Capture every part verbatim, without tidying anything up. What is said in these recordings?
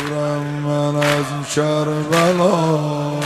دورم من از کربلا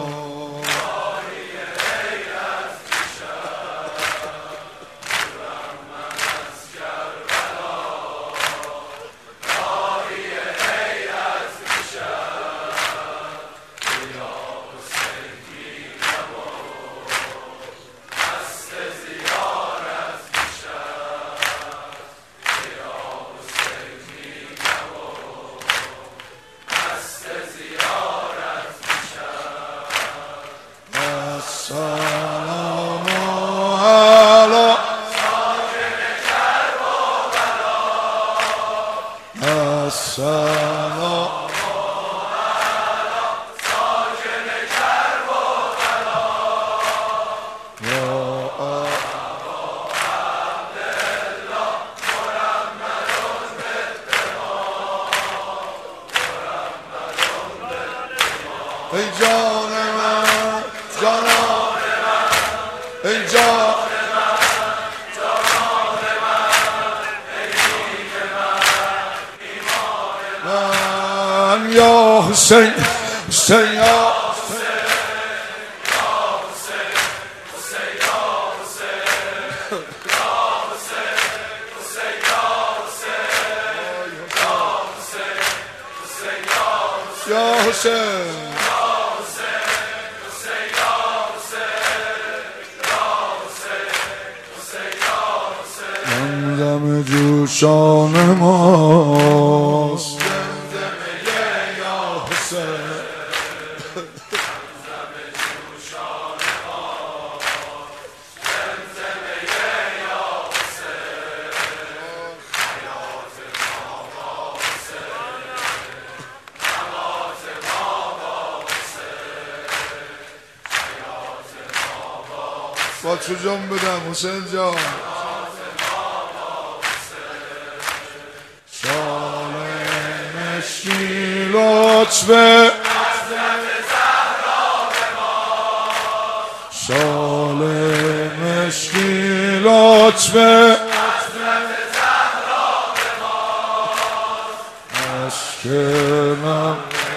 سلام علی السلام ساکن کربلا یا ابا عبدالله محمد بالتمام محمد بالتمام ای جان من جانان ای جان من یا حسین حسین یا یا حسین زمزم جوشان ماست زمزمه یا حسین با چو جان بدم حسین جان شال مشکی لطفه شال مشکی لطفه اشکم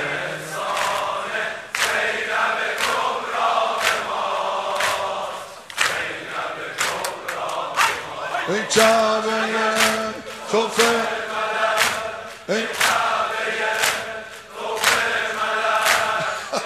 این کعبه توفه این کعبه توفه ملک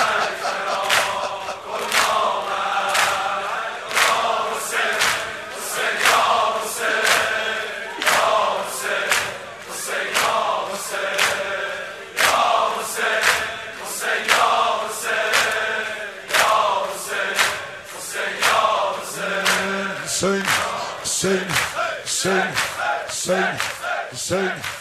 یا حسین حسین یا حسین یا حسین حسین یا حسین یا حسین حسین یا حسین یا حسین حسین یا حسین Sing, sing, sing, sing, sing.